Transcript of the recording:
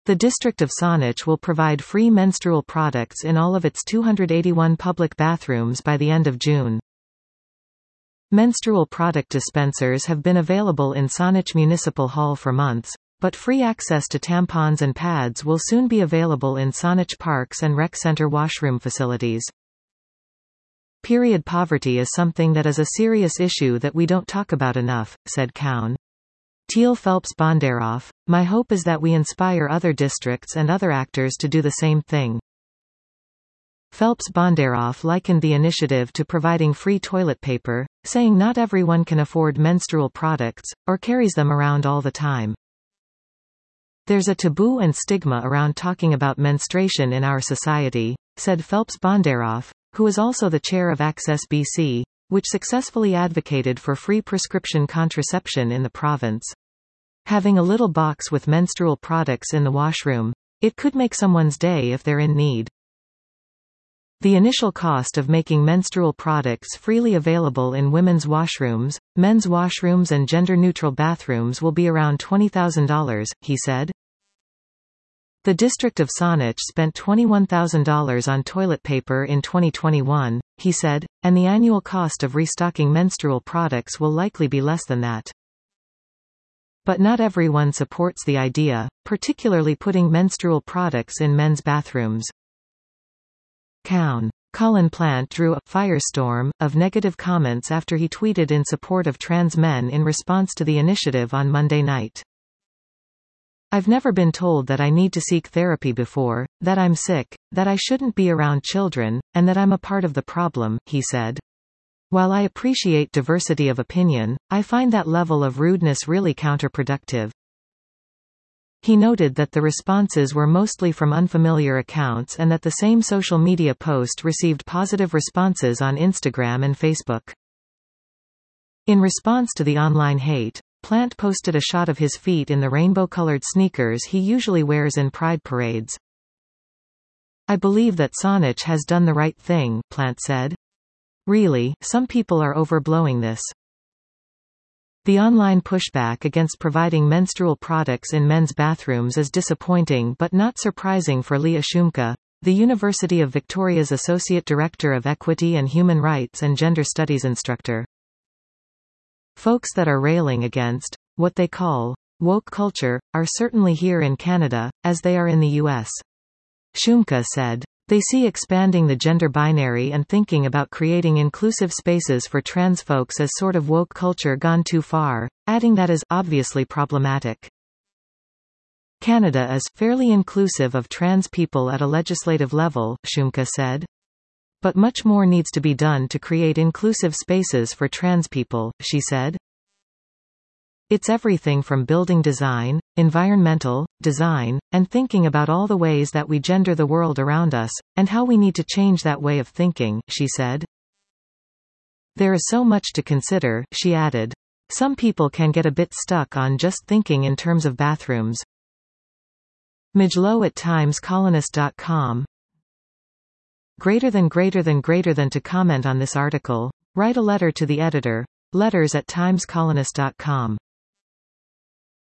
The district of Saanich will provide free menstrual products in all of its 281 public bathrooms by the end of June. Menstrual product dispensers have been available in Saanich Municipal Hall for months, but free access to tampons and pads will soon be available in Saanich Parks and Rec Center washroom facilities. Period poverty is something that is a serious issue that we don't talk about enough, said Kaun. Teal Phelps Bondaroff, my hope is that we inspire other districts and other actors to do the same thing. Phelps Bondaroff likened the initiative to providing free toilet paper, saying not everyone can afford menstrual products, or carries them around all the time. There's a taboo and stigma around talking about menstruation in our society, said Phelps Bondaroff, who is also the chair of Access BC, which successfully advocated for free prescription contraception in the province. Having a little box with menstrual products in the washroom, it could make someone's day if they're in need. The initial cost of making menstrual products freely available in women's washrooms, men's washrooms and gender-neutral bathrooms will be around $20,000, he said. The district of Saanich spent $21,000 on toilet paper in 2021, he said, and the annual cost of restocking menstrual products will likely be less than that. But not everyone supports the idea, particularly putting menstrual products in men's bathrooms. Kaun. Colin Plant drew a firestorm of negative comments after he tweeted in support of trans men in response to the initiative on Monday night. I've never been told that I need to seek therapy before, that I'm sick, that I shouldn't be around children, and that I'm a part of the problem, he said. While I appreciate diversity of opinion, I find that level of rudeness really counterproductive. He noted that the responses were mostly from unfamiliar accounts and that the same social media post received positive responses on Instagram and Facebook. In response to the online hate, Plant posted a shot of his feet in the rainbow-colored sneakers he usually wears in pride parades. I believe that Saanich has done the right thing, Plant said. Really, some people are overblowing this. The online pushback against providing menstrual products in men's bathrooms is disappointing but not surprising for Leah Shumka, the University of Victoria's Associate Director of Equity and Human Rights and Gender Studies instructor. Folks that are railing against what they call woke culture are certainly here in Canada, as they are in the US. Shumka said. They see expanding the gender binary and thinking about creating inclusive spaces for trans folks as sort of woke culture gone too far, adding that is obviously problematic. Canada is fairly inclusive of trans people at a legislative level, Shumka said. But much more needs to be done to create inclusive spaces for trans people, she said. It's everything from building design, environmental, design, and thinking about all the ways that we gender the world around us, and how we need to change that way of thinking, she said. There is so much to consider, she added. Some people can get a bit stuck on just thinking in terms of bathrooms. Mijlo at timescolonist.com. Greater than to comment on this article, write a letter to the editor, letters@timescolonist.com.